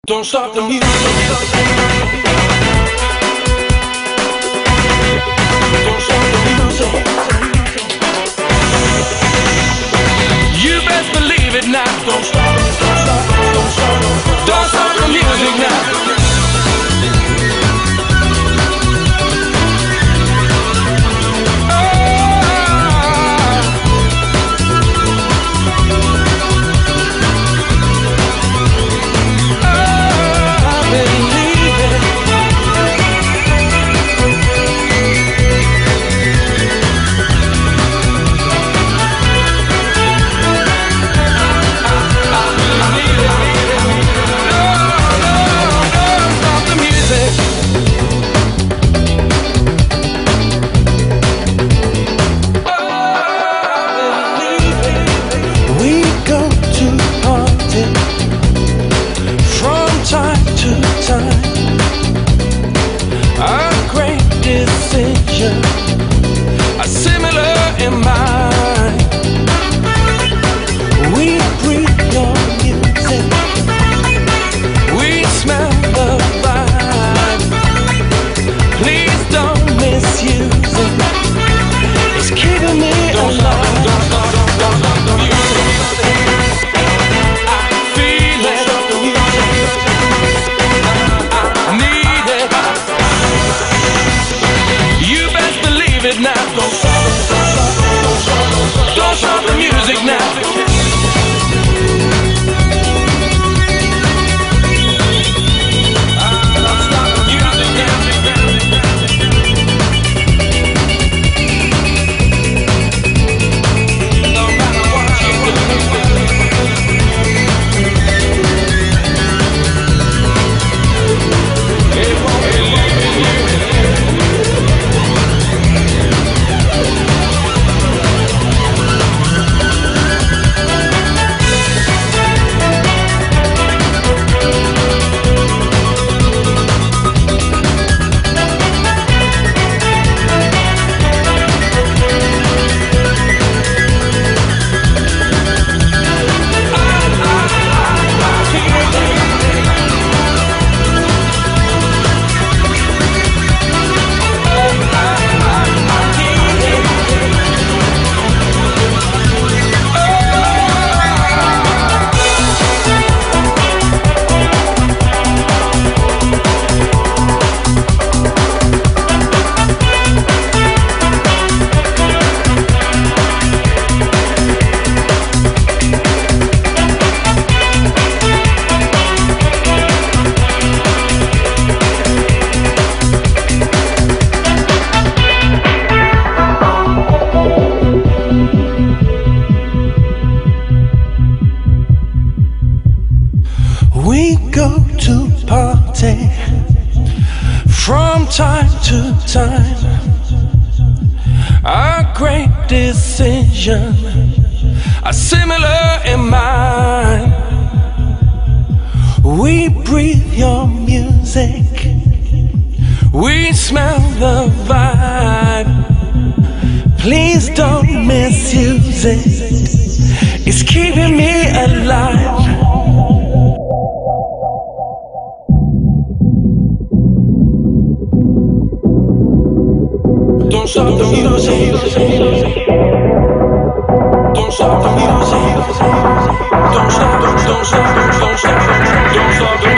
Don't stop the music. Don't stop the music. You best believe it now. Don't stop, don't stop, don't stop. Don't stop the music now. Don't stop the music now. We go to party from time to time. Our great decision are similar in mind. We breathe your music, we smell the vibe. Please don't misuse it, it's keeping me alive. Don't stop the music. Don't stop the music. Don't stop, don't stop, don't stop, don't stop the